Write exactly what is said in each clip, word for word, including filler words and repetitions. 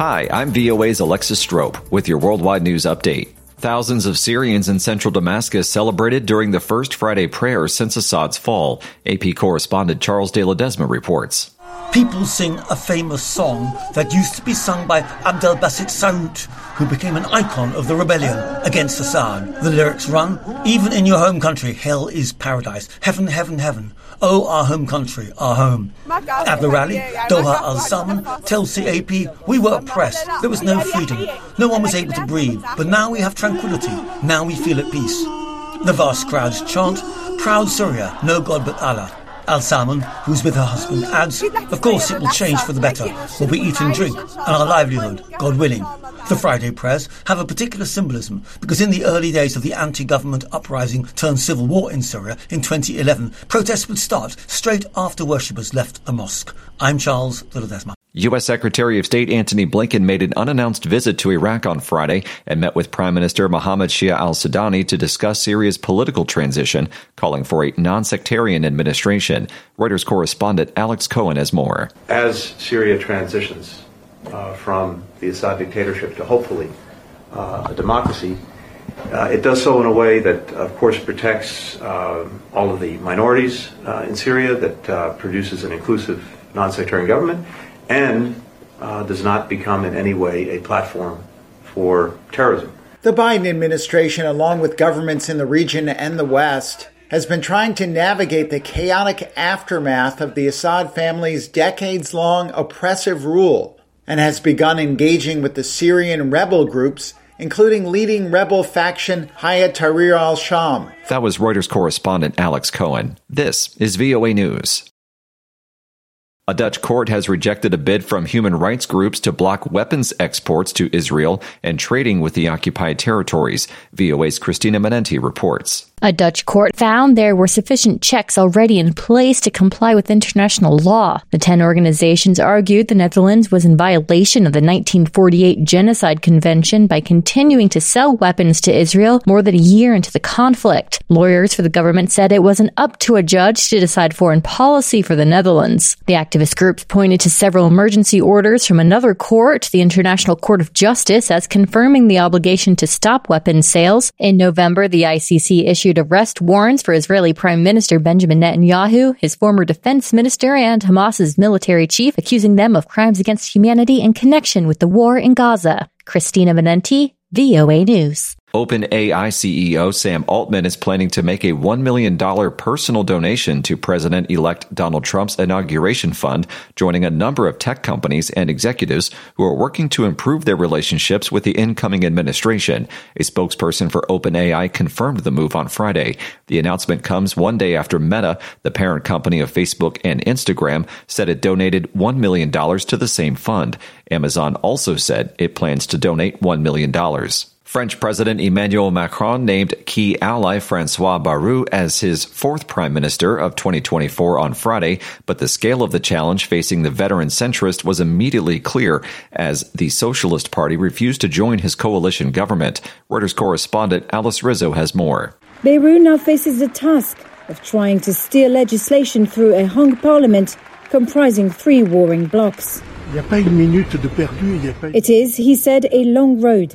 Hi, I'm V O A's Alexis Strope with your worldwide news update. Thousands of Syrians in central Damascus celebrated during the first Friday prayer since Assad's fall. A P correspondent Charles de Ledesma reports. People sing a famous song that used to be sung by Abdelbasit Saoud, who became an icon of the rebellion against Assad. The lyrics run, even in your home country, hell is paradise. Heaven, heaven, heaven. Oh, our home country, our home. At the rally, Doha Al-Salman tells C A P, we were oppressed. There was no freedom. No one was able to breathe. But now we have tranquility. Now we feel at peace. The vast crowds chant, proud Syria, no God but Allah. Al-Salman, who's with her husband, adds, of course it will change for the better. We'll be eat and drink, and our livelihood, God willing. The Friday prayers have a particular symbolism because in the early days of the anti-government uprising turned civil war in Syria in twenty eleven, protests would start straight after worshippers left a mosque. I'm Charles de Ledesma. U S. Secretary of State Antony Blinken made an unannounced visit to Iraq on Friday and met with Prime Minister Mohammed Shia al-Sudani to discuss Syria's political transition, calling for a non-sectarian administration. Reuters correspondent Alex Cohen has more. As Syria transitions uh, from the Assad dictatorship to hopefully uh, a democracy, uh, it does so in a way that, of course, protects uh, all of the minorities uh, in Syria, that uh, produces an inclusive non-sectarian government, and uh, does not become in any way a platform for terrorism. The Biden administration, along with governments in the region and the West, has been trying to navigate the chaotic aftermath of the Assad family's decades-long oppressive rule and has begun engaging with the Syrian rebel groups, including leading rebel faction Hayat Tahrir al-Sham. That was Reuters correspondent Alex Cohen. This is V O A News. A Dutch court has rejected a bid from human rights groups to block weapons exports to Israel and trading with the occupied territories. V O A's Christina Menenti reports. A Dutch court found there were sufficient checks already in place to comply with international law. The ten organizations argued the Netherlands was in violation of the nineteen forty-eight Genocide Convention by continuing to sell weapons to Israel more than a year into the conflict. Lawyers for the government said it wasn't up to a judge to decide foreign policy for the Netherlands. The activist groups pointed to several emergency orders from another court, the International Court of Justice, as confirming the obligation to stop weapons sales. In November, the I C C issued arrest warrants for Israeli Prime Minister Benjamin Netanyahu, his former defense minister, and Hamas's military chief, accusing them of crimes against humanity in connection with the war in Gaza. Christina Menenti, V O A News. OpenAI C E O Sam Altman is planning to make a one million dollars personal donation to President-elect Donald Trump's inauguration fund, joining a number of tech companies and executives who are working to improve their relationships with the incoming administration. A spokesperson for OpenAI confirmed the move on Friday. The announcement comes one day after Meta, the parent company of Facebook and Instagram, said it donated one million dollars to the same fund. Amazon also said it plans to donate one million dollars. French President Emmanuel Macron named key ally François Bayrou as his fourth prime minister of twenty twenty-four on Friday, but the scale of the challenge facing the veteran centrist was immediately clear as the Socialist Party refused to join his coalition government. Reuters correspondent Alice Rizzo has more. Bayrou now faces the task of trying to steer legislation through a hung parliament comprising three warring blocs. It is, he said, a long road.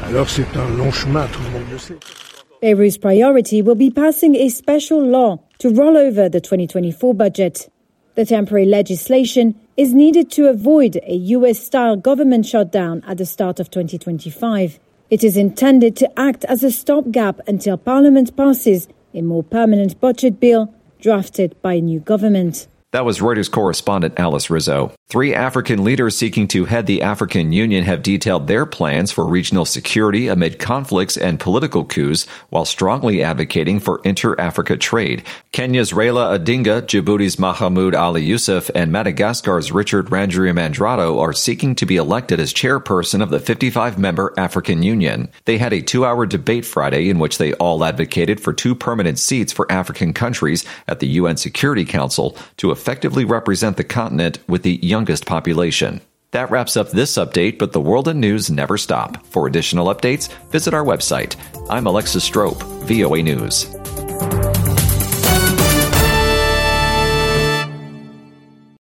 Bayrou's priority will be passing a special law to roll over the twenty twenty-four budget. The temporary legislation is needed to avoid a U S-style government shutdown at the start of twenty twenty-five. It is intended to act as a stopgap until Parliament passes a more permanent budget bill drafted by a new government. That was Reuters correspondent Alice Rizzo. Three African leaders seeking to head the African Union have detailed their plans for regional security amid conflicts and political coups, while strongly advocating for inter-Africa trade. Kenya's Raila Odinga, Djibouti's Mahamoud Ali Yusuf, and Madagascar's Richard Randriamandrato are seeking to be elected as chairperson of the fifty-five member African Union. They had a two-hour debate Friday in which they all advocated for two permanent seats for African countries at the U N Security Council to effectively represent the continent with the youngest population. That wraps up this update, but the world and news never stop. For additional updates, visit our website. I'm Alexis Strope, V O A News.